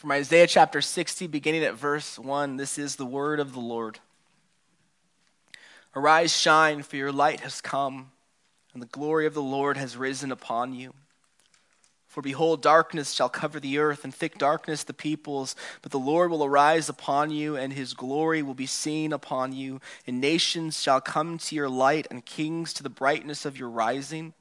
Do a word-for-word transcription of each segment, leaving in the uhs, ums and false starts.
From Isaiah chapter sixty, beginning at verse one, this is the word of the Lord. Arise, shine, for your light has come, and the glory of the Lord has risen upon you. For behold, darkness shall cover the earth, and thick darkness the peoples. But the Lord will arise upon you, and his glory will be seen upon you. And nations shall come to your light, and kings to the brightness of your rising.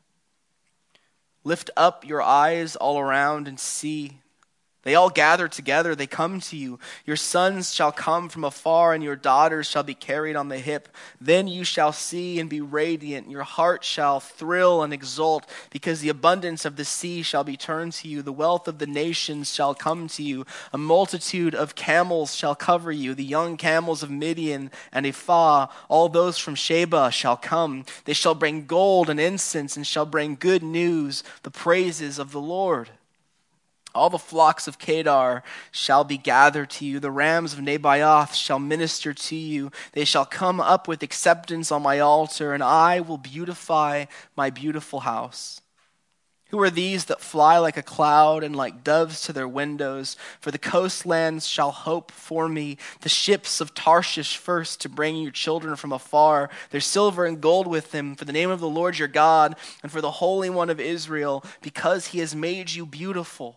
Lift up your eyes all around and see. They all gather together, they come to you. Your sons shall come from afar, and your daughters shall be carried on the hip. Then you shall see and be radiant. Your heart shall thrill and exult, because the abundance of the sea shall be turned to you. The wealth of the nations shall come to you. A multitude of camels shall cover you. The young camels of Midian and Ephah, all those from Sheba shall come. They shall bring gold and incense, and shall bring good news, the praises of the Lord. All the flocks of Kedar shall be gathered to you. The rams of Nebaioth shall minister to you. They shall come up with acceptance on my altar, and I will beautify my beautiful house. Who are these that fly like a cloud and like doves to their windows? For the coastlands shall hope for me, the ships of Tarshish first to bring your children from afar, their silver and gold with them, for the name of the Lord your God, and for the Holy One of Israel, because he has made you beautiful.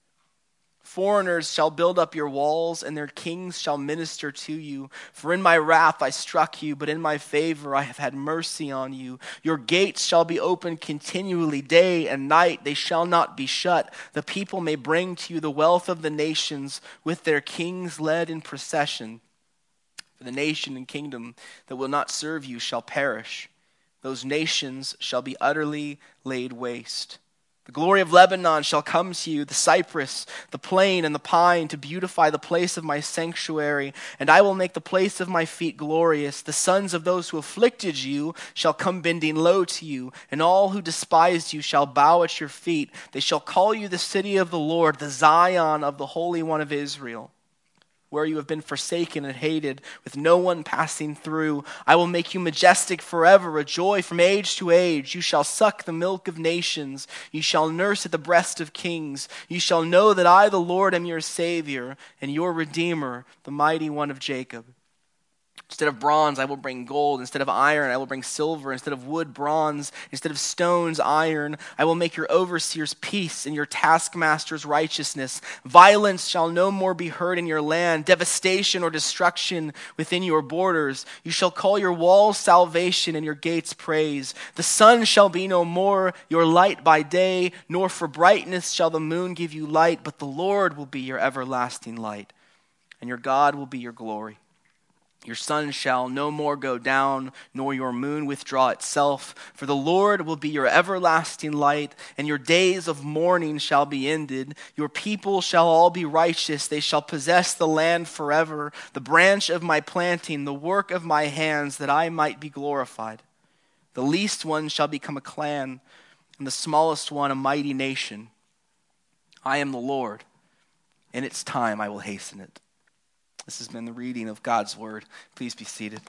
Foreigners shall build up your walls, and their kings shall minister to you. For in my wrath I struck you, but in my favor I have had mercy on you. Your gates shall be open continually, day and night. They shall not be shut. The people may bring to you the wealth of the nations, with their kings led in procession. For the nation and kingdom that will not serve you shall perish. Those nations shall be utterly laid waste. The glory of Lebanon shall come to you, the cypress, the plane, and the pine, to beautify the place of my sanctuary, and I will make the place of my feet glorious. The sons of those who afflicted you shall come bending low to you, and all who despised you shall bow at your feet. They shall call you the city of the Lord, the Zion of the Holy One of Israel. Where you have been forsaken and hated, with no one passing through, I will make you majestic forever, a joy from age to age. You shall suck the milk of nations. You shall nurse at the breast of kings. You shall know that I, the Lord, am your Savior, and your Redeemer, the Mighty One of Jacob. Instead of bronze, I will bring gold. Instead of iron, I will bring silver. Instead of wood, bronze. Instead of stones, iron. I will make your overseers peace and your taskmasters righteousness. Violence shall no more be heard in your land. Devastation or destruction within your borders. You shall call your walls salvation and your gates praise. The sun shall be no more your light by day, nor for brightness shall the moon give you light, but the Lord will be your everlasting light, and your God will be your glory. Your sun shall no more go down, nor your moon withdraw itself. For the Lord will be your everlasting light, and your days of mourning shall be ended. Your people shall all be righteous. They shall possess the land forever, the branch of my planting, the work of my hands, that I might be glorified. The least one shall become a clan, and the smallest one a mighty nation. I am the Lord. In its time I will hasten it. This has been the reading of God's word. Please be seated.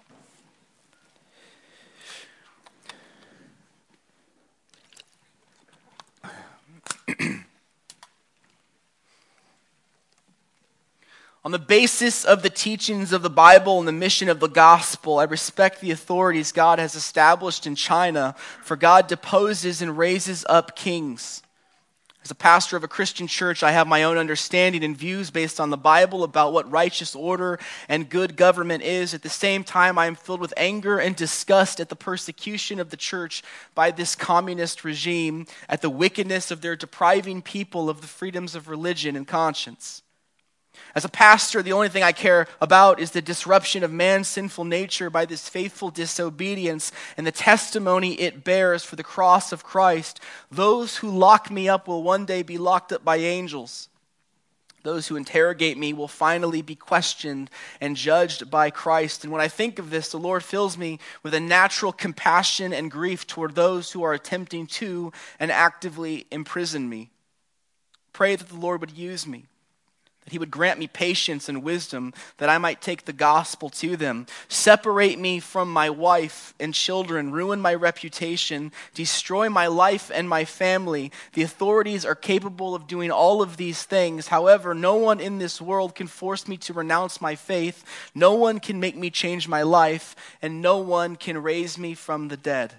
On the basis of the teachings of the Bible and the mission of the gospel, I respect the authorities God has established in China, for God deposes and raises up kings. As a pastor of a Christian church, I have my own understanding and views based on the Bible about what righteous order and good government is. At the same time, I am filled with anger and disgust at the persecution of the church by this communist regime, at the wickedness of their depriving people of the freedoms of religion and conscience. As a pastor, the only thing I care about is the disruption of man's sinful nature by this faithful disobedience and the testimony it bears for the cross of Christ. Those who lock me up will one day be locked up by angels. Those who interrogate me will finally be questioned and judged by Christ. And when I think of this, the Lord fills me with a natural compassion and grief toward those who are attempting to and actively imprison me. Pray that the Lord would use me. that he would grant me patience and wisdom, that I might take the gospel to them. Separate me from my wife and children, ruin my reputation, destroy my life and my family. The authorities are capable of doing all of these things. However, no one in this world can force me to renounce my faith. No one can make me change my life, and no one can raise me from the dead.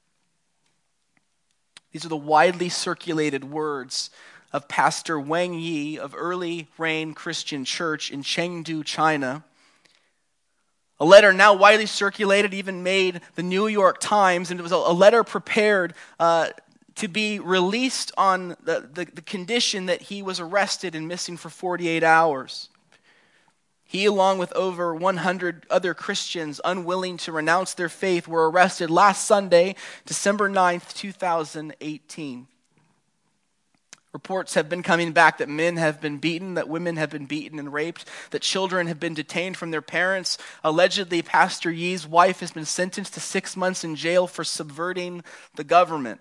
These are the widely circulated words of Pastor Wang Yi of Early Rain Christian Church in Chengdu, China. A letter now widely circulated, even made the New York Times, and it was a, a letter prepared uh, to be released on the, the, the condition that he was arrested and missing for forty-eight hours. He, along with over one hundred other Christians unwilling to renounce their faith, were arrested last Sunday, December ninth, two thousand eighteen. Reports have been coming back that men have been beaten, that women have been beaten and raped, that children have been detained from their parents. Allegedly, Pastor Yi's wife has been sentenced to six months in jail for subverting the government.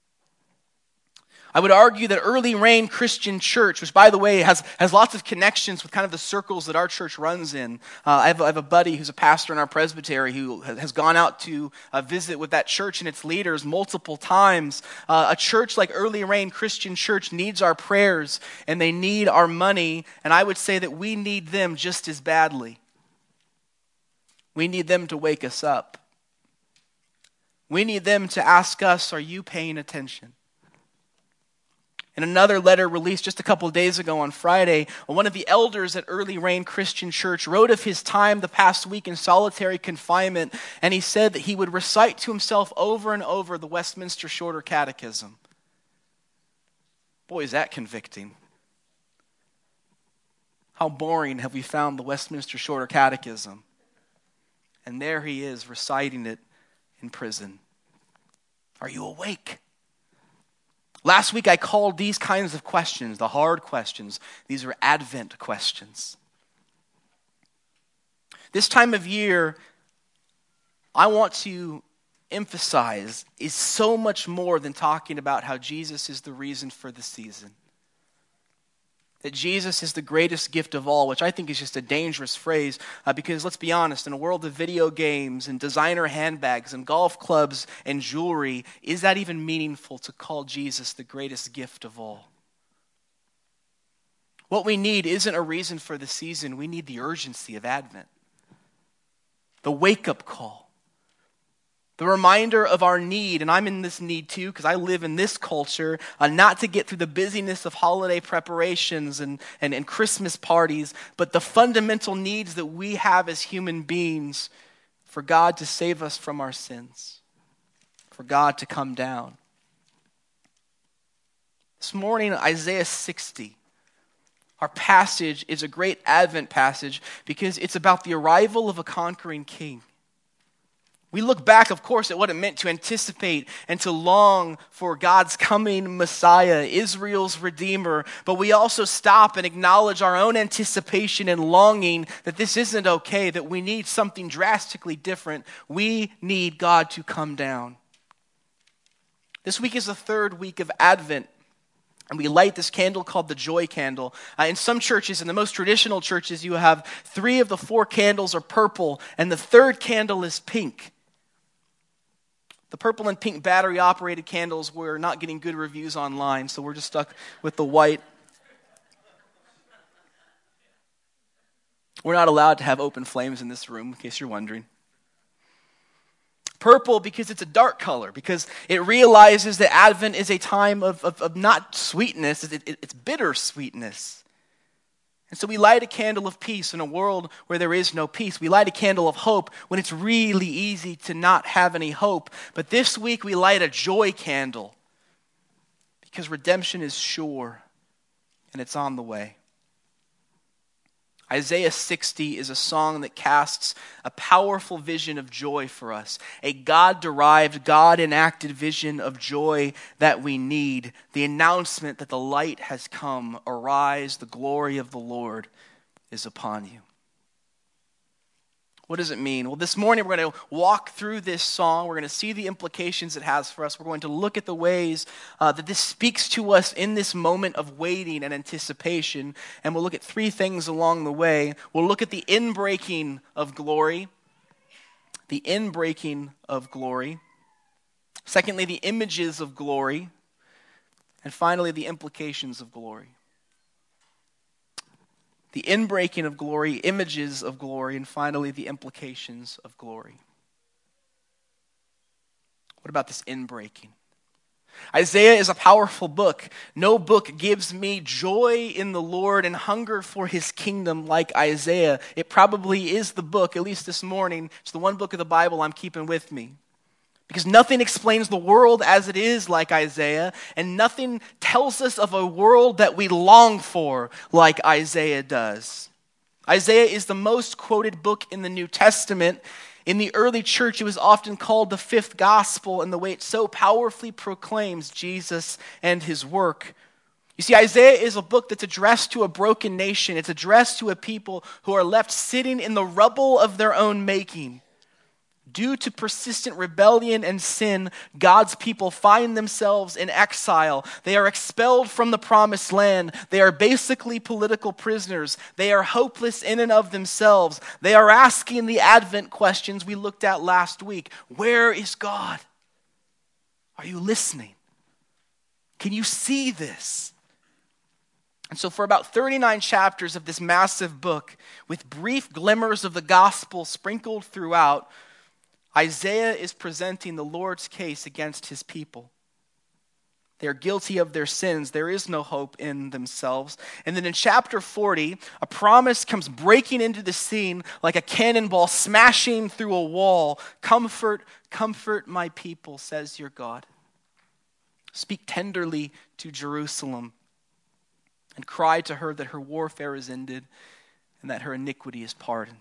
I would argue that Early Rain Christian Church, which, by the way, has, has lots of connections with kind of the circles that our church runs in. Uh, I, have, I have a buddy who's a pastor in our presbytery who has gone out to uh, visit with that church and its leaders multiple times. Uh, a church like Early Rain Christian Church needs our prayers, and they need our money, and I would say that we need them just as badly. We need them to wake us up. We need them to ask us, are you paying attention? In another letter released just a couple of days ago on Friday, one of the elders at Early Rain Christian Church wrote of his time the past week in solitary confinement, and he said that he would recite to himself over and over the Westminster Shorter Catechism. Boy, is that convicting. How boring have we found the Westminster Shorter Catechism? And there he is reciting it in prison. Are you awake? Last week I called these kinds of questions the hard questions. These are Advent questions. This time of year, I want to emphasize, is so much more than talking about how Jesus is the reason for the season. That Jesus is the greatest gift of all, which I think is just a dangerous phrase uh, because let's be honest, in a world of video games and designer handbags and golf clubs and jewelry, is that even meaningful to call Jesus the greatest gift of all? What we need isn't a reason for the season. We need the urgency of Advent. The wake-up call. The reminder of our need, and I'm in this need too because I live in this culture, uh, not to get through the busyness of holiday preparations and, and, and Christmas parties, but the fundamental needs that we have as human beings for God to save us from our sins, for God to come down. This morning, Isaiah sixty, our passage is a great Advent passage because it's about the arrival of a conquering king. We look back, of course, at what it meant to anticipate and to long for God's coming Messiah, Israel's Redeemer. But we also stop and acknowledge our own anticipation and longing that this isn't okay, that we need something drastically different. We need God to come down. This week is the third week of Advent. And we light this candle called the joy candle. Uh, in some churches, in the most traditional churches, you have three of the four candles are purple, and the third candle is pink. The purple and pink battery-operated candles were not getting good reviews online, so we're just stuck with the white. We're not allowed to have open flames in this room, in case you're wondering. Purple because it's a dark color, because it realizes that Advent is a time of, of, of not sweetness, it, it, it's bitter sweetness. And so we light a candle of peace in a world where there is no peace. We light a candle of hope when it's really easy to not have any hope. But this week we light a joy candle because redemption is sure and it's on the way. Isaiah sixty is a song that casts a powerful vision of joy for us, a God-derived, God-enacted vision of joy that we need, the announcement that the light has come, arise, the glory of the Lord is upon you. What does it mean? Well, this morning we're going to walk through this song. We're going to see the implications it has for us. We're going to look at the ways uh, that this speaks to us in this moment of waiting and anticipation. And we'll look at three things along the way. We'll look at the inbreaking of glory, the inbreaking of glory. Secondly, the images of glory. And finally, the implications of glory. The inbreaking of glory, images of glory, and finally the implications of glory. What about this inbreaking? Isaiah is a powerful book. No book gives me joy in the Lord and hunger for his kingdom like Isaiah. It probably is the book, at least this morning, it's the one book of the Bible I'm keeping with me. Because nothing explains the world as it is like Isaiah, and nothing tells us of a world that we long for like Isaiah does. Isaiah is the most quoted book in the New Testament. In the early church, it was often called the fifth gospel, and the way it so powerfully proclaims Jesus and his work. You see, Isaiah is a book that's addressed to a broken nation. It's addressed to a people who are left sitting in the rubble of their own making. Due to persistent rebellion and sin, God's people find themselves in exile. They are expelled from the promised land. They are basically political prisoners. They are hopeless in and of themselves. They are asking the Advent questions we looked at last week. Where is God? Are you listening? Can you see this? And so for about thirty-nine chapters of this massive book, with brief glimmers of the gospel sprinkled throughout, Isaiah is presenting the Lord's case against his people. They are guilty of their sins. There is no hope in themselves. And then in chapter forty, a promise comes breaking into the scene like a cannonball smashing through a wall. Comfort, comfort my people, says your God. Speak tenderly to Jerusalem and cry to her that her warfare is ended and that her iniquity is pardoned.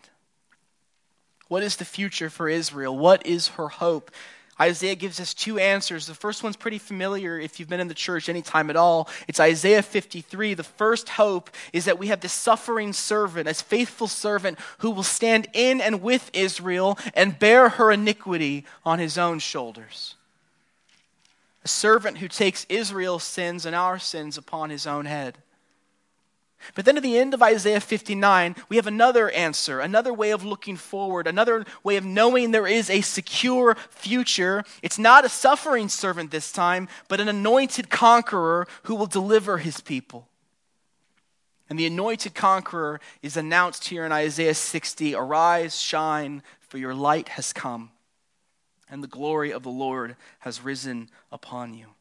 What is the future for Israel? What is her hope? Isaiah gives us two answers. The first one's pretty familiar if you've been in the church any time at all. It's Isaiah fifty-three. The first hope is that we have this suffering servant, this faithful servant who will stand in and with Israel and bear her iniquity on his own shoulders. A servant who takes Israel's sins and our sins upon his own head. But then at the end of Isaiah fifty-nine, we have another answer, another way of looking forward, another way of knowing there is a secure future. It's not a suffering servant this time, but an anointed conqueror who will deliver his people. And the anointed conqueror is announced here in Isaiah sixty, arise, shine, for your light has come, and the glory of the Lord has risen upon you.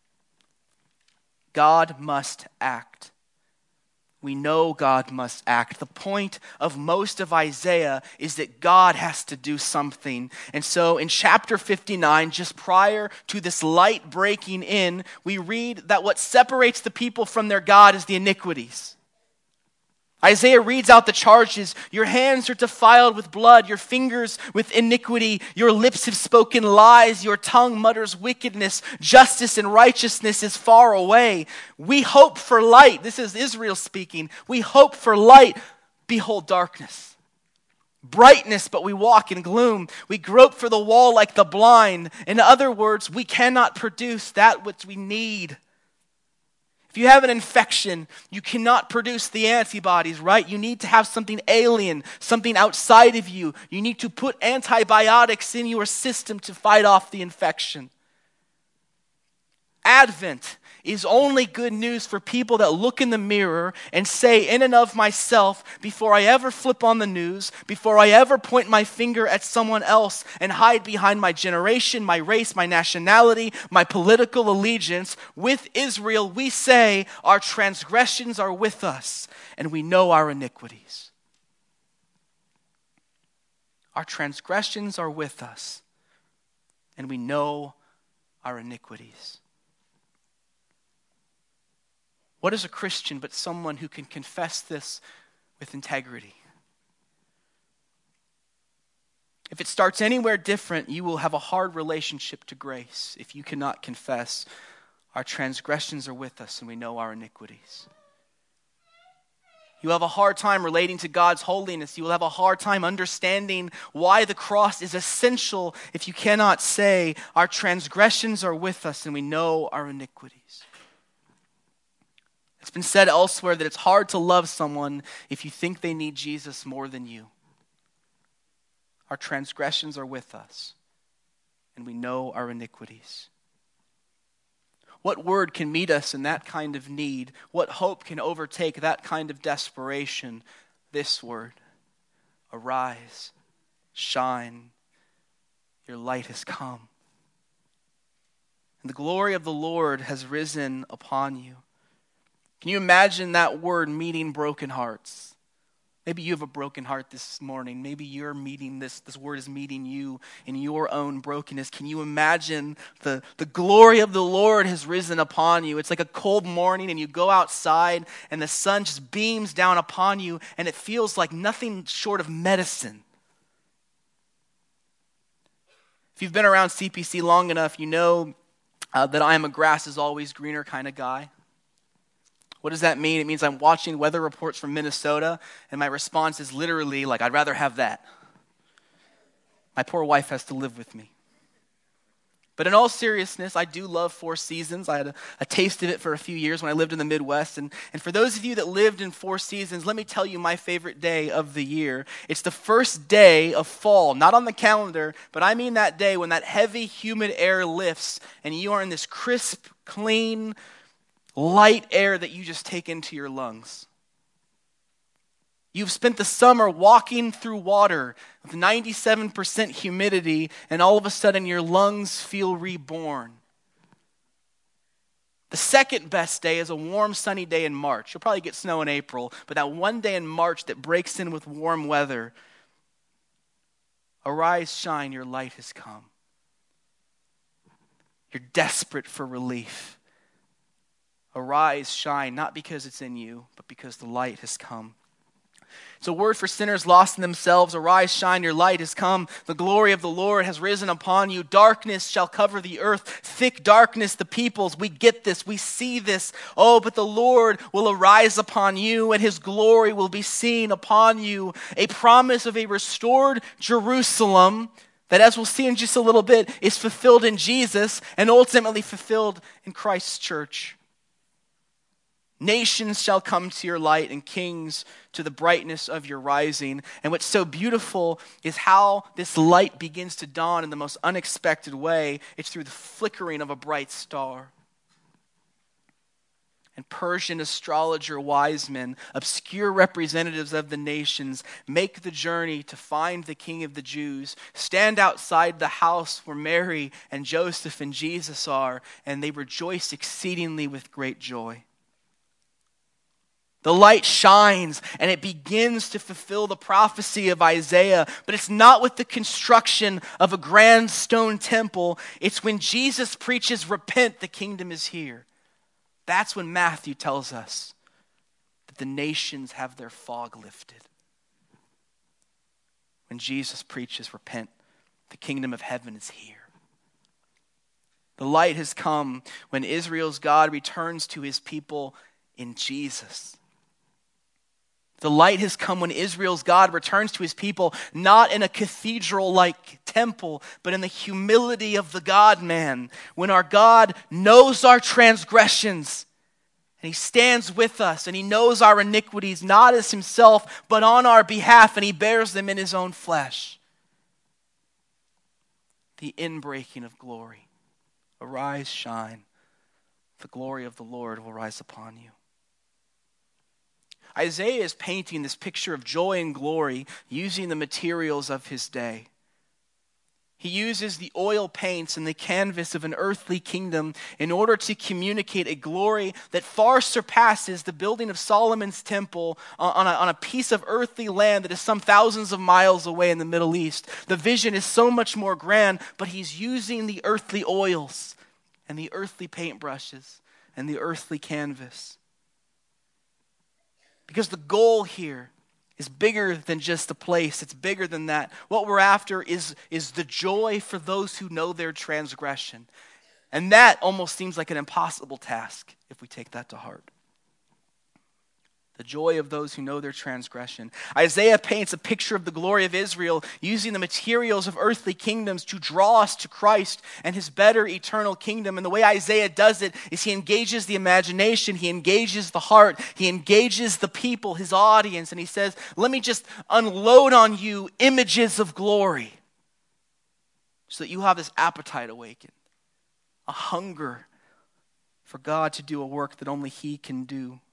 God must act. We know God must act. The point of most of Isaiah is that God has to do something. And so in chapter fifty-nine, just prior to this light breaking in, we read that what separates the people from their God is the iniquities. Isaiah reads out the charges. Your hands are defiled with blood, your fingers with iniquity, your lips have spoken lies, your tongue mutters wickedness, justice and righteousness is far away. We hope for light. This is Israel speaking. We hope for light. Behold darkness. Brightness, but we walk in gloom. We grope for the wall like the blind. In other words, we cannot produce that which we need. If you have an infection, you cannot produce the antibodies, right? You need to have something alien, something outside of you. You need to put antibiotics in your system to fight off the infection. Advent is only good news for people that look in the mirror and say in and of myself, before I ever flip on the news, before I ever point my finger at someone else and hide behind my generation, my race, my nationality, my political allegiance, with Israel we say our transgressions are with us and we know our iniquities. Our transgressions are with us and we know our iniquities. What is a Christian but someone who can confess this with integrity? If it starts anywhere different, you will have a hard relationship to grace if you cannot confess our transgressions are with us and we know our iniquities. You will have a hard time relating to God's holiness. You will have a hard time understanding why the cross is essential if you cannot say, our transgressions are with us and we know our iniquities. It's been said elsewhere that it's hard to love someone if you think they need Jesus more than you. Our transgressions are with us and we know our iniquities. What word can meet us in that kind of need? What hope can overtake that kind of desperation? This word, arise, shine, your light has come. And the glory of the Lord has risen upon you. Can you imagine that word meeting broken hearts? Maybe you have a broken heart this morning. Maybe you're meeting this, this word is meeting you in your own brokenness. Can you imagine the, the glory of the Lord has risen upon you? It's like a cold morning and you go outside and the sun just beams down upon you and it feels like nothing short of medicine. If you've been around C P C long enough, you know uh, that I am a grass is always greener kind of guy. What does that mean? It means I'm watching weather reports from Minnesota, and my response is literally like, I'd rather have that. My poor wife has to live with me. But in all seriousness, I do love Four Seasons. I had a, a taste of it for a few years when I lived in the Midwest. And, and for those of you that lived in Four Seasons, let me tell you my favorite day of the year. It's the first day of fall, not on the calendar, but I mean that day when that heavy, humid air lifts, and you are in this crisp, clean, light air that you just take into your lungs. You've spent the summer walking through water with ninety-seven percent humidity, and all of a sudden your lungs feel reborn. The second best day is a warm, sunny day in March. You'll probably get snow in April, but that one day in March that breaks in with warm weather. Arise, shine, your light has come. You're desperate for relief. Arise, shine, not because it's in you, but because the light has come. It's a word for sinners lost in themselves. Arise, shine, your light has come. The glory of the Lord has risen upon you. Darkness shall cover the earth. Thick darkness the peoples. We get this. We see this. Oh, but the Lord will arise upon you, and his glory will be seen upon you. A promise of a restored Jerusalem that, as we'll see in just a little bit, is fulfilled in Jesus and ultimately fulfilled in Christ's church. Nations shall come to your light and kings to the brightness of your rising. And what's so beautiful is how this light begins to dawn in the most unexpected way. It's through the flickering of a bright star. And Persian astrologer wise men, obscure representatives of the nations, make the journey to find the King of the Jews, stand outside the house where Mary and Joseph and Jesus are, and they rejoice exceedingly with great joy. The light shines and it begins to fulfill the prophecy of Isaiah, but it's not with the construction of a grand stone temple. It's when Jesus preaches, repent, the kingdom is here. That's when Matthew tells us that the nations have their fog lifted. When Jesus preaches, repent, the kingdom of heaven is here. The light has come when Israel's God returns to his people in Jesus. The light has come when Israel's God returns to his people, not in a cathedral-like temple, but in the humility of the God-man. When our God knows our transgressions, and he stands with us, and he knows our iniquities, not as himself, but on our behalf, and he bears them in his own flesh. The inbreaking of glory. Arise, shine. The glory of the Lord will rise upon you. Isaiah is painting this picture of joy and glory using the materials of his day. He uses the oil paints and the canvas of an earthly kingdom in order to communicate a glory that far surpasses the building of Solomon's temple on a, on a piece of earthly land that is some thousands of miles away in the Middle East. The vision is so much more grand, but he's using the earthly oils and the earthly paintbrushes and the earthly canvas. Because the goal here is bigger than just a place. It's bigger than that. What we're after is, is the joy for those who know their transgression. And that almost seems like an impossible task if we take that to heart. the joy of those who know their transgression. Isaiah paints a picture of the glory of Israel using the materials of earthly kingdoms to draw us to Christ and his better eternal kingdom. And the way Isaiah does it is he engages the imagination, he engages the heart, he engages the people, his audience, and he says, let me just unload on you images of glory so that you have this appetite awakened, a hunger for God to do a work that only he can do.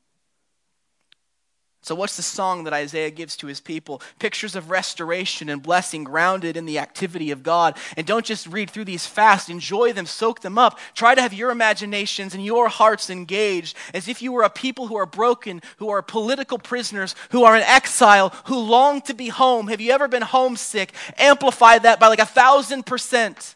So what's the song that Isaiah gives to his people? Pictures of restoration and blessing grounded in the activity of God. And don't just read through these fast. Enjoy them, soak them up. Try to have your imaginations and your hearts engaged as if you were a people who are broken, who are political prisoners, who are in exile, who long to be home. Have you ever been homesick? Amplify that by like a thousand percent.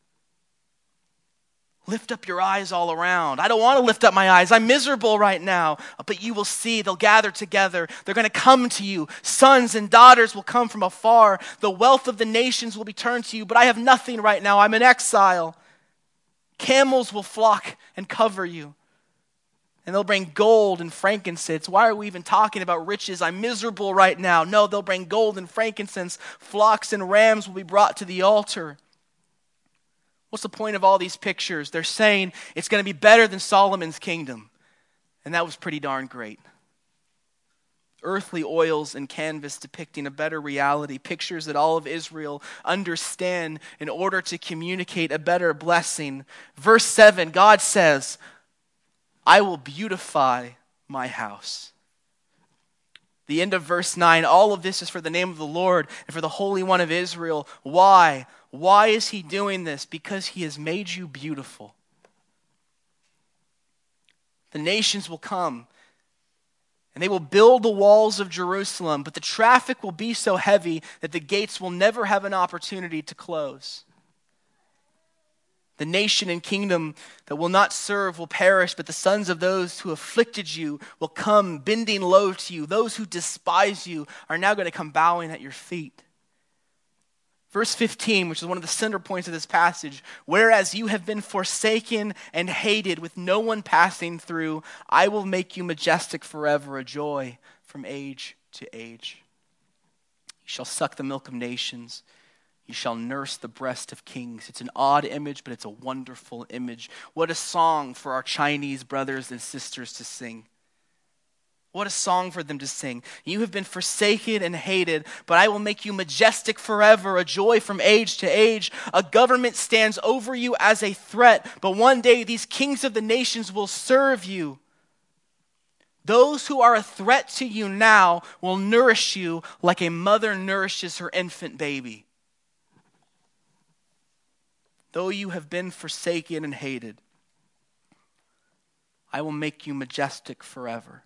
Lift up your eyes all around. I don't want to lift up my eyes. I'm miserable right now. But you will see, they'll gather together. They're going to come to you. Sons and daughters will come from afar. The wealth of the nations will be turned to you. But I have nothing right now. I'm in exile. Camels will flock and cover you. And they'll bring gold and frankincense. Why are we even talking about riches? I'm miserable right now. No, they'll bring gold and frankincense. Flocks and rams will be brought to the altar. What's the point of all these pictures? They're saying it's going to be better than Solomon's kingdom. And that was pretty darn great. Earthly oils and canvas depicting a better reality. Pictures that all of Israel understand in order to communicate a better blessing. Verse seven, God says, I will beautify my house. The end of verse nine, all of this is for the name of the Lord and for the Holy One of Israel. Why? Why is he doing this? Because he has made you beautiful. The nations will come and they will build the walls of Jerusalem, but the traffic will be so heavy that the gates will never have an opportunity to close. The nation and kingdom that will not serve will perish, but the sons of those who afflicted you will come bending low to you. Those who despise you are now going to come bowing at your feet. Verse fifteen, which is one of the center points of this passage, whereas you have been forsaken and hated with no one passing through, I will make you majestic forever, a joy from age to age. You shall suck the milk of nations. You shall nurse the breast of kings. It's an odd image, but it's a wonderful image. What a song for our Chinese brothers and sisters to sing. What a song for them to sing. You have been forsaken and hated, but I will make you majestic forever, a joy from age to age. A government stands over you as a threat, but one day these kings of the nations will serve you. Those who are a threat to you now will nourish you like a mother nourishes her infant baby. Though you have been forsaken and hated, I will make you majestic forever.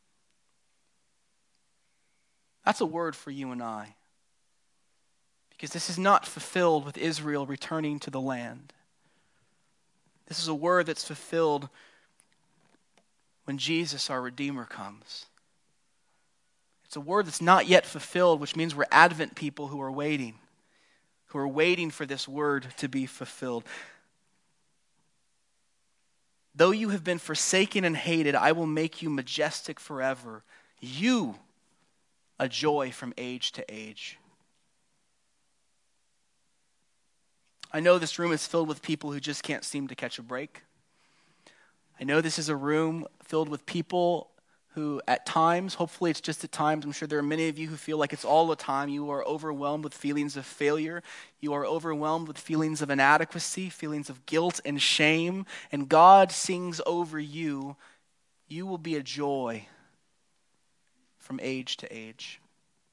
That's a word for you and I. Because this is not fulfilled with Israel returning to the land. This is a word that's fulfilled when Jesus, our Redeemer, comes. It's a word that's not yet fulfilled, which means we're Advent people who are waiting. Who are waiting for this word to be fulfilled. Though you have been forsaken and hated, I will make you majestic forever. You a joy from age to age. I know this room is filled with people who just can't seem to catch a break. I know this is a room filled with people who at times, hopefully it's just at times, I'm sure there are many of you who feel like it's all the time. You are overwhelmed with feelings of failure. You are overwhelmed with feelings of inadequacy, feelings of guilt and shame. And God sings over you, you will be a joy from age to age.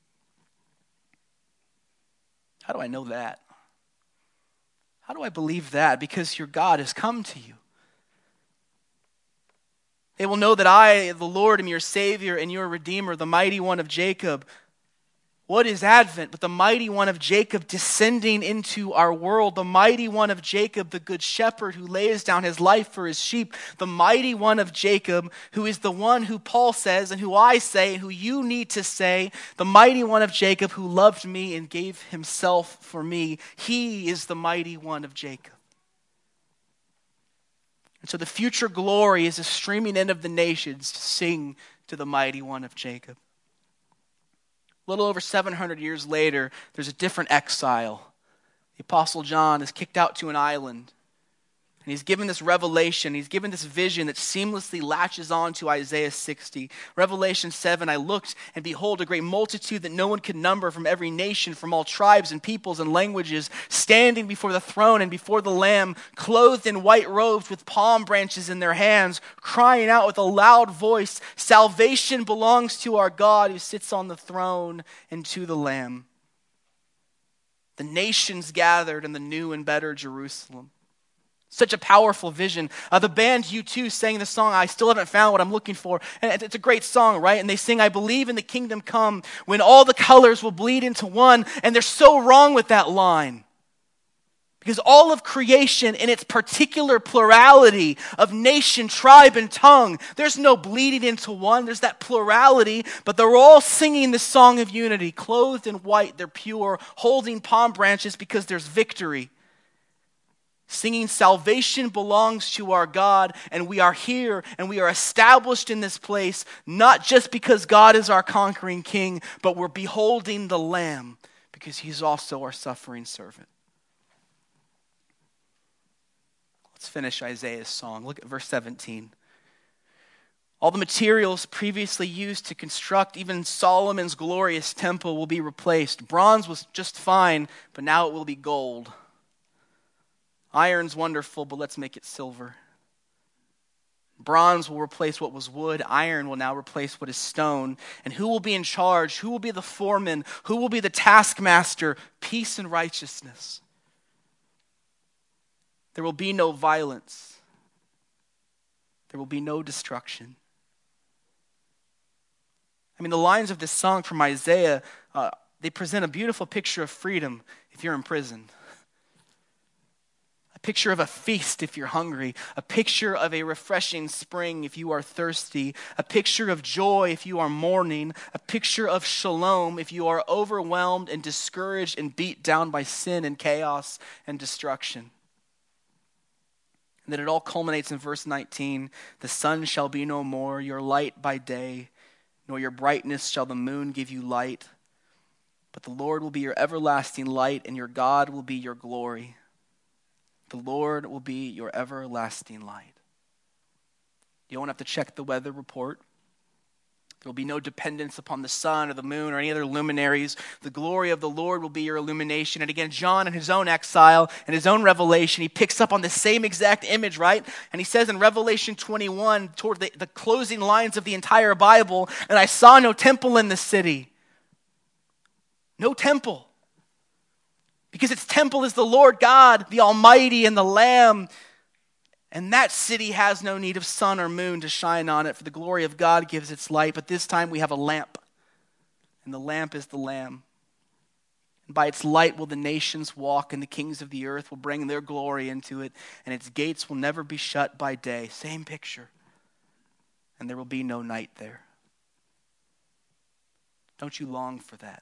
How do I know that? How do I believe that? Because your God has come to you. They will know that I, the Lord, am your Savior and your Redeemer, the mighty one of Jacob. What is Advent but the mighty one of Jacob descending into our world? The mighty one of Jacob, the good shepherd who lays down his life for his sheep. The mighty one of Jacob, who is the one who Paul says and who I say and who you need to say. The mighty one of Jacob who loved me and gave himself for me. He is the mighty one of Jacob. And so the future glory is a streaming in of the nations to sing to the mighty one of Jacob. A little over seven hundred years later, there's a different exile. The Apostle John is kicked out to an island. And he's given this revelation, he's given this vision that seamlessly latches on to Isaiah sixty. Revelation seven, I looked, and behold, a great multitude that no one could number from every nation, from all tribes and peoples and languages, standing before the throne and before the Lamb, clothed in white robes with palm branches in their hands, crying out with a loud voice, salvation belongs to our God who sits on the throne and to the Lamb. The nations gathered in the new and better Jerusalem. Such a powerful vision. Uh, the band U two sang the song, I Still Haven't Found What I'm Looking For. And it's a great song, right? And they sing, I believe in the kingdom come when all the colors will bleed into one. And they're so wrong with that line. Because all of creation in its particular plurality of nation, tribe, and tongue, there's no bleeding into one. There's that plurality, but they're all singing the song of unity. Clothed in white, they're pure, holding palm branches because there's victory. Singing salvation belongs to our God, and we are here and we are established in this place, not just because God is our conquering king, but we're beholding the Lamb because he's also our suffering servant. Let's finish Isaiah's song. Look at verse seventeen. All the materials previously used to construct even Solomon's glorious temple will be replaced. Bronze was just fine, but now it will be gold. Iron's wonderful, but let's make it silver. Bronze will replace what was wood. Iron will now replace what is stone. And who will be in charge? Who will be the foreman? Who will be the taskmaster? Peace and righteousness. There will be no violence. There will be no destruction. I mean, the lines of this song from Isaiah, uh, they present a beautiful picture of freedom if you're in prison. A picture of a feast if you're hungry. A picture of a refreshing spring if you are thirsty. A picture of joy if you are mourning. A picture of shalom if you are overwhelmed and discouraged and beat down by sin and chaos and destruction. And then it all culminates in verse nineteen. The sun shall be no more, your light by day, nor your brightness shall the moon give you light. But the Lord will be your everlasting light, and your God will be your glory. The Lord will be your everlasting light. You won't have to check the weather report. There will be no dependence upon the sun or the moon or any other luminaries. The glory of the Lord will be your illumination. And again, John in his own exile and his own revelation, he picks up on the same exact image, right? And he says in Revelation twenty-one, toward the, the closing lines of the entire Bible, and I saw no temple in the city. No temple. Because its temple is the Lord God, the Almighty, and the Lamb. And that city has no need of sun or moon to shine on it, for the glory of God gives its light. But this time we have a lamp, and the lamp is the Lamb. And by its light will the nations walk, and the kings of the earth will bring their glory into it, and its gates will never be shut by day. Same picture. And there will be no night there. Don't you long for that?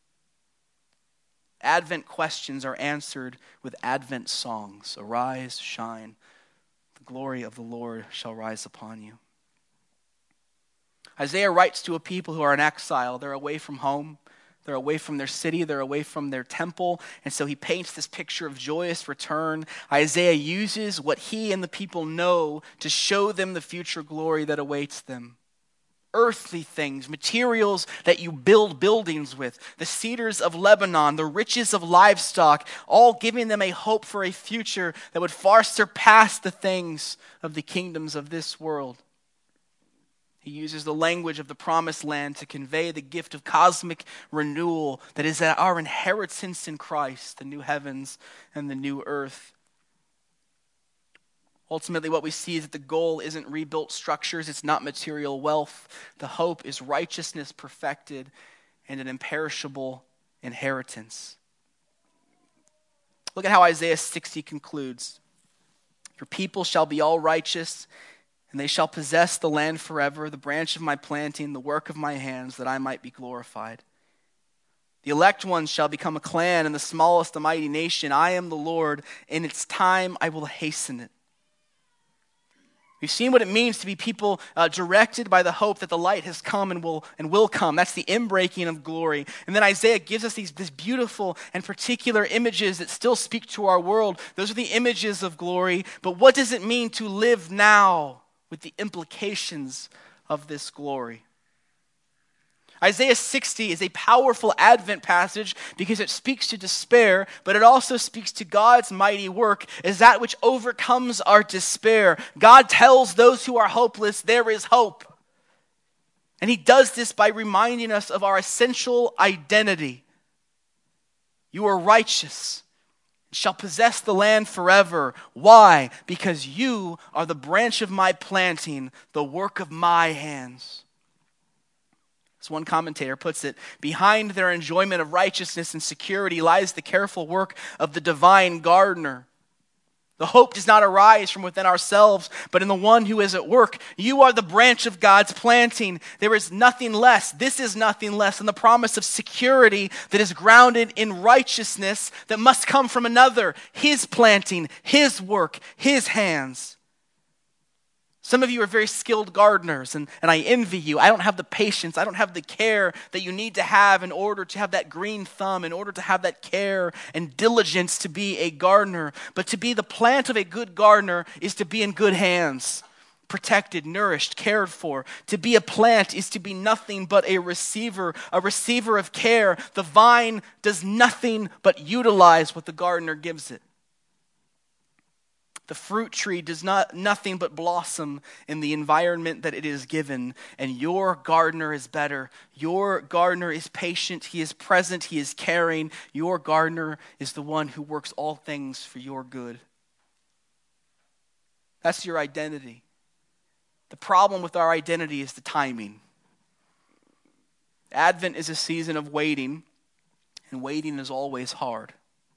Advent questions are answered with Advent songs. Arise, shine. The glory of the Lord shall rise upon you. Isaiah writes to a people who are in exile. They're away from home. They're away from their city. They're away from their temple. And so he paints this picture of joyous return. Isaiah uses what he and the people know to show them the future glory that awaits them. Earthly things, materials that you build buildings with, the cedars of Lebanon, the riches of livestock, all giving them a hope for a future that would far surpass the things of the kingdoms of this world. He uses the language of the promised land to convey the gift of cosmic renewal that is our inheritance in Christ, the new heavens and the new earth. Ultimately, what we see is that the goal isn't rebuilt structures, it's not material wealth. The hope is righteousness perfected and an imperishable inheritance. Look at how Isaiah sixty concludes. Your people shall be all righteous, and they shall possess the land forever, the branch of my planting, the work of my hands, that I might be glorified. The elect ones shall become a clan, and the smallest a mighty nation. I am the Lord. In its time I will hasten it. We've seen what it means to be people uh, directed by the hope that the light has come and will and will come. That's the inbreaking of glory. And then Isaiah gives us these, these beautiful and particular images that still speak to our world. Those are the images of glory. But what does it mean to live now with the implications of this glory? Isaiah sixty is a powerful Advent passage because it speaks to despair, but it also speaks to God's mighty work as that which overcomes our despair. God tells those who are hopeless, there is hope. And he does this by reminding us of our essential identity. You are righteous and shall possess the land forever. Why? Because you are the branch of my planting, the work of my hands. As one commentator puts it, behind their enjoyment of righteousness and security lies the careful work of the divine gardener. The hope does not arise from within ourselves, but in the one who is at work. You are the branch of God's planting. There is nothing less. This is nothing less than the promise of security that is grounded in righteousness that must come from another. His planting, his work, his hands. Some of you are very skilled gardeners, and, and I envy you. I don't have the patience, I don't have the care that you need to have in order to have that green thumb, in order to have that care and diligence to be a gardener. But to be the plant of a good gardener is to be in good hands, protected, nourished, cared for. To be a plant is to be nothing but a receiver, a receiver of care. The vine does nothing but utilize what the gardener gives it. The fruit tree does not nothing but blossom in the environment that it is given. And your gardener is better. Your gardener is patient. He is present. He is caring. Your gardener is the one who works all things for your good. That's your identity. The problem with our identity is the timing. Advent is a season of waiting, and waiting is always hard.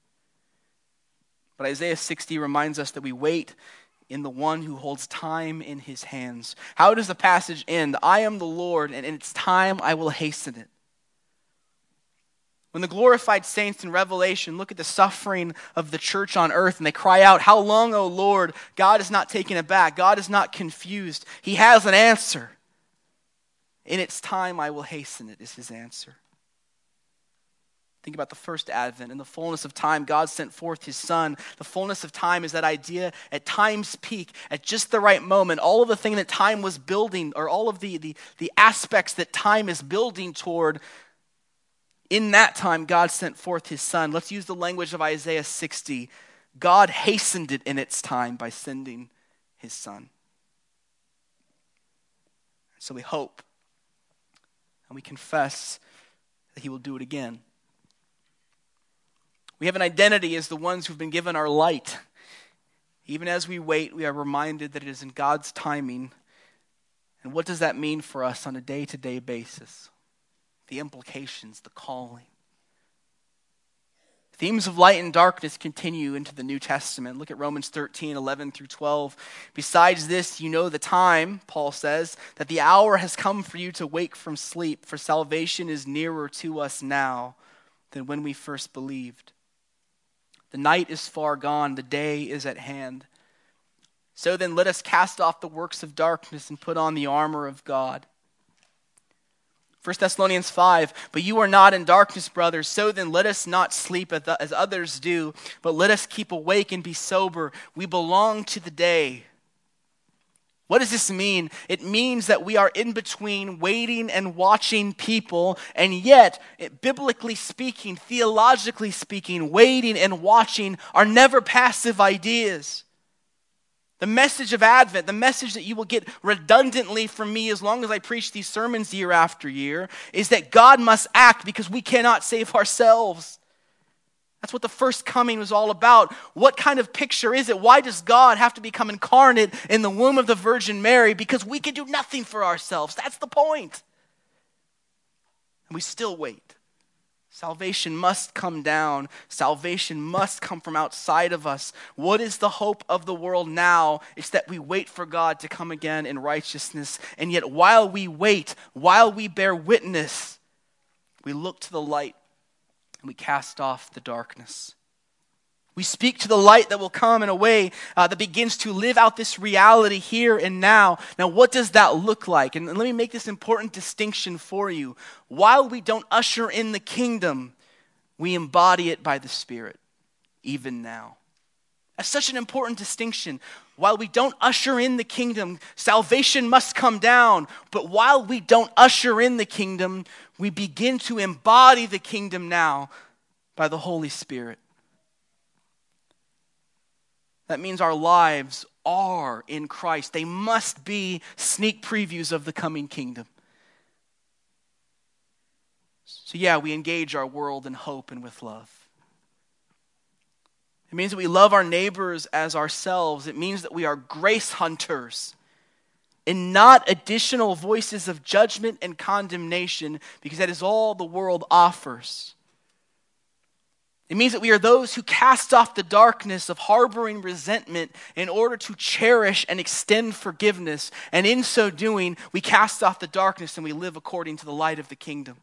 But Isaiah sixty reminds us that we wait in the one who holds time in his hands. How does the passage end? I am the Lord, and in its time I will hasten it. When the glorified saints in Revelation look at the suffering of the church on earth and they cry out, how long, O Lord? God is not taken aback. God is not confused. He has an answer. In its time I will hasten it is his answer. Think about the first Advent. In the fullness of time, God sent forth his Son. The fullness of time is that idea at time's peak, at just the right moment. All of the thing that time was building, or all of the, the, the aspects that time is building toward, in that time, God sent forth his Son. Let's use the language of Isaiah sixty. God hastened it in its time by sending his Son. So we hope and we confess that he will do it again. We have an identity as the ones who've been given our light. Even as we wait, we are reminded that it is in God's timing. And what does that mean for us on a day-to-day basis? The implications, the calling. Themes of light and darkness continue into the New Testament. Look at Romans thirteen, eleven through twelve. Besides this, you know the time, Paul says, that the hour has come for you to wake from sleep, for salvation is nearer to us now than when we first believed. The night is far gone, the day is at hand. So then let us cast off the works of darkness and put on the armor of God. First Thessalonians five, but you are not in darkness, brothers, so then let us not sleep as others do, but let us keep awake and be sober. We belong to the day. What does this mean? It means that we are in between waiting and watching people, and yet, it, biblically speaking, theologically speaking, waiting and watching are never passive ideas. The message of Advent, the message that you will get redundantly from me as long as I preach these sermons year after year, is that God must act because we cannot save ourselves. That's what the first coming was all about. What kind of picture is it? Why does God have to become incarnate in the womb of the Virgin Mary? Because we can do nothing for ourselves. That's the point. And we still wait. Salvation must come down. Salvation must come from outside of us. What is the hope of the world now? It's that we wait for God to come again in righteousness. And yet while we wait, while we bear witness, we look to the light and we cast off the darkness. We speak to the light that will come in a way uh, that begins to live out this reality here and now. Now, what does that look like? And let me make this important distinction for you. While we don't usher in the kingdom, we embody it by the Spirit, even now. That's such an important distinction. While we don't usher in the kingdom, salvation must come down. But while we don't usher in the kingdom, we begin to embody the kingdom now by the Holy Spirit. That means our lives are in Christ. They must be sneak previews of the coming kingdom. So yeah, we engage our world in hope and with love. It means that we love our neighbors as ourselves. It means that we are grace hunters and not additional voices of judgment and condemnation, because that is all the world offers. It means that we are those who cast off the darkness of harboring resentment in order to cherish and extend forgiveness. And in so doing, we cast off the darkness and we live according to the light of the kingdom.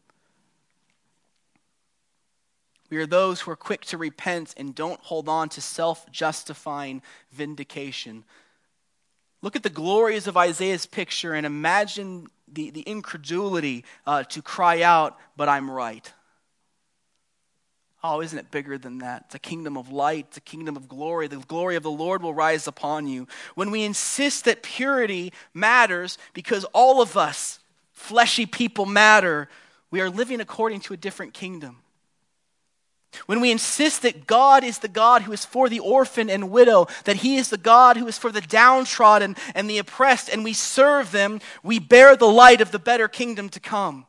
We are those who are quick to repent and don't hold on to self-justifying vindication. Look at the glories of Isaiah's picture and imagine the, the incredulity uh, to cry out, "But I'm right." Oh, isn't it bigger than that? It's a kingdom of light. It's a kingdom of glory. The glory of the Lord will rise upon you. When we insist that purity matters because all of us, fleshy people, matter, we are living according to a different kingdom. When we insist that God is the God who is for the orphan and widow, that he is the God who is for the downtrodden and the oppressed, and we serve them, we bear the light of the better kingdom to come.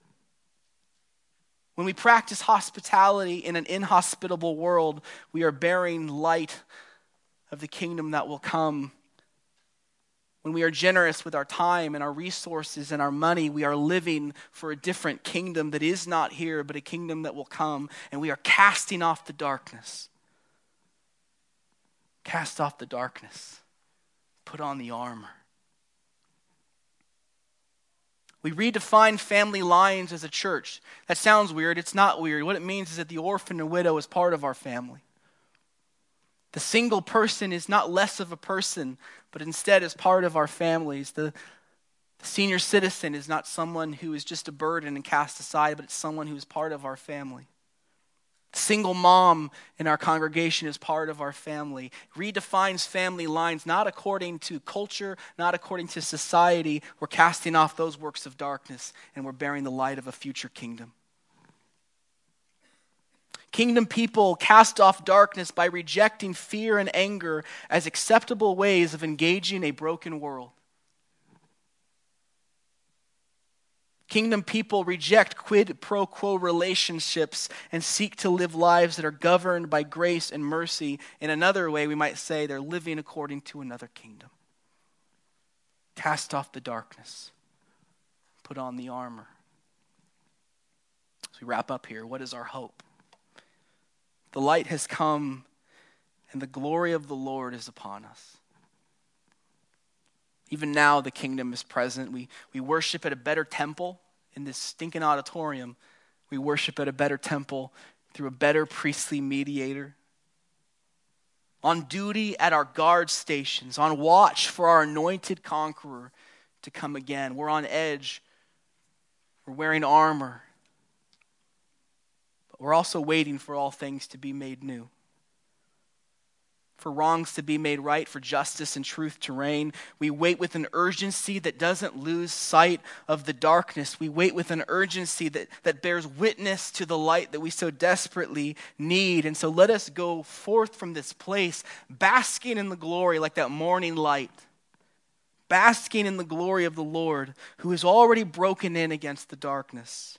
When we practice hospitality in an inhospitable world, we are bearing light of the kingdom that will come. When we are generous with our time and our resources and our money, we are living for a different kingdom that is not here, but a kingdom that will come. And we are casting off the darkness. Cast off the darkness. Put on the armor. We redefine family lines as a church. That sounds weird. It's not weird. What it means is that the orphan and widow is part of our family. The single person is not less of a person, but instead is part of our families. The, the senior citizen is not someone who is just a burden and cast aside, but it's someone who is part of our family. The single mom in our congregation is part of our family. Redefines family lines, not according to culture, not according to society. We're casting off those works of darkness, and we're bearing the light of a future kingdom. Kingdom people cast off darkness by rejecting fear and anger as acceptable ways of engaging a broken world. Kingdom people reject quid pro quo relationships and seek to live lives that are governed by grace and mercy. In another way, we might say they're living according to another kingdom. Cast off the darkness. Put on the armor. As we wrap up here, what is our hope? The light has come, and the glory of the Lord is upon us. Even now, the kingdom is present. We, we worship at a better temple in this stinking auditorium. We worship at a better temple through a better priestly mediator. On duty at our guard stations, on watch for our anointed conqueror to come again. We're on edge. We're wearing armor. But we're also waiting for all things to be made new. For wrongs to be made right, for justice and truth to reign. We wait with an urgency that doesn't lose sight of the darkness. We wait with an urgency that, that bears witness to the light that we so desperately need. And so let us go forth from this place, basking in the glory like that morning light. Basking in the glory of the Lord, who has already broken in against the darkness.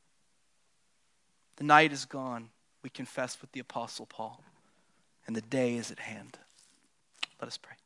The night is gone, we confess with the Apostle Paul. And the day is at hand. Let us pray.